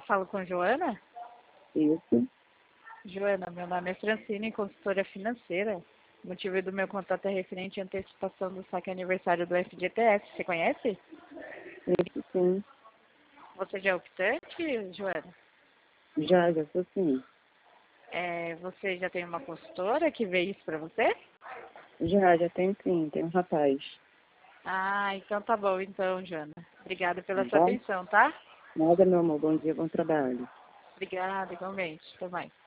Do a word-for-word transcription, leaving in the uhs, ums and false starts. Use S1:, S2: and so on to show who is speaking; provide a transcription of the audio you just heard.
S1: falo com Joana?
S2: Isso.
S1: Joana, meu nome é Francine, consultora financeira. O motivo do meu contato é referente à antecipação do saque aniversário do F G T S. Você conhece?
S2: Isso sim.
S1: Você já é optante, Joana?
S2: Já, já sou sim.
S1: É, você já tem uma consultora que vê isso pra você?
S2: Já, já tem sim, tem um rapaz.
S1: Ah, então tá bom, então, Joana. Obrigada
S2: Tá
S1: pela sua
S2: bom?
S1: atenção, tá?
S2: Nada, meu amor. Bom dia, bom trabalho.
S1: Obrigada, igualmente. Até mais.